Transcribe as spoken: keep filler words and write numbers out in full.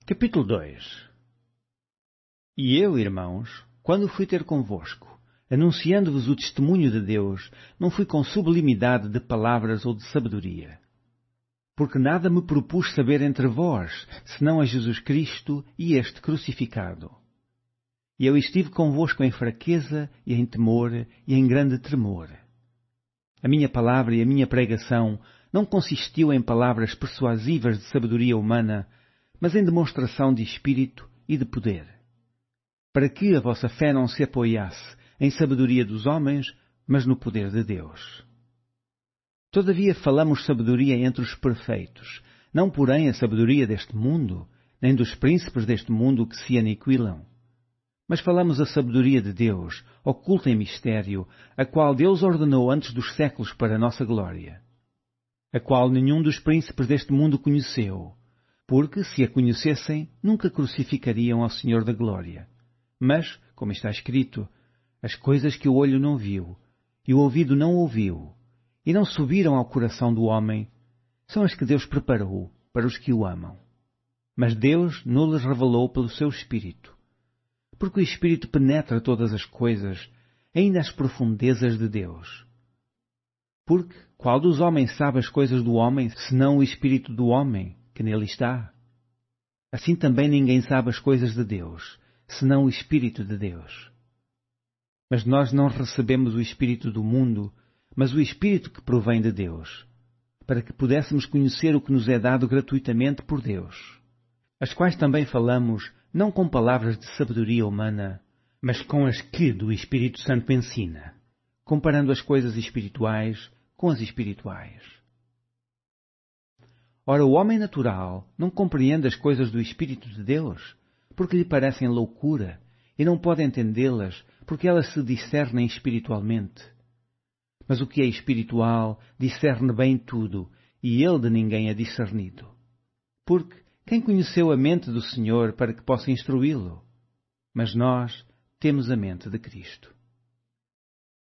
Capítulo dois. E eu, irmãos, quando fui ter convosco, anunciando-vos o testemunho de Deus, não fui com sublimidade de palavras ou de sabedoria. Porque nada me propus saber entre vós, senão a Jesus Cristo e este crucificado. E eu estive convosco em fraqueza e em temor e em grande tremor. A minha palavra e a minha pregação não consistiu em palavras persuasivas de sabedoria humana, mas em demonstração de espírito e de poder, para que a vossa fé não se apoiasse em sabedoria dos homens, mas no poder de Deus. Todavia falamos sabedoria entre os perfeitos, não porém a sabedoria deste mundo, nem dos príncipes deste mundo que se aniquilam. Mas falamos a sabedoria de Deus, oculta em mistério, a qual Deus ordenou antes dos séculos para a nossa glória, a qual nenhum dos príncipes deste mundo conheceu, porque, se a conhecessem, nunca crucificariam ao Senhor da glória. Mas, como está escrito, as coisas que o olho não viu, e o ouvido não ouviu, e não subiram ao coração do homem, são as que Deus preparou para os que o amam. Mas Deus não-lhes revelou pelo seu Espírito, porque o Espírito penetra todas as coisas, ainda as profundezas de Deus. Porque qual dos homens sabe as coisas do homem, senão o Espírito do homem, que nele está? Assim também ninguém sabe as coisas de Deus, senão o Espírito de Deus. Mas nós não recebemos o Espírito do mundo, mas o Espírito que provém de Deus, para que pudéssemos conhecer o que nos é dado gratuitamente por Deus, as quais também falamos, não com palavras de sabedoria humana, mas com as que do Espírito Santo ensina, comparando as coisas espirituais com as espirituais. Ora, o homem natural não compreende as coisas do Espírito de Deus, porque lhe parecem loucura, e não pode entendê-las, porque elas se discernem espiritualmente. Mas o que é espiritual discerne bem tudo, e ele de ninguém é discernido. Porque quem conheceu a mente do Senhor para que possa instruí-lo? Mas nós temos a mente de Cristo.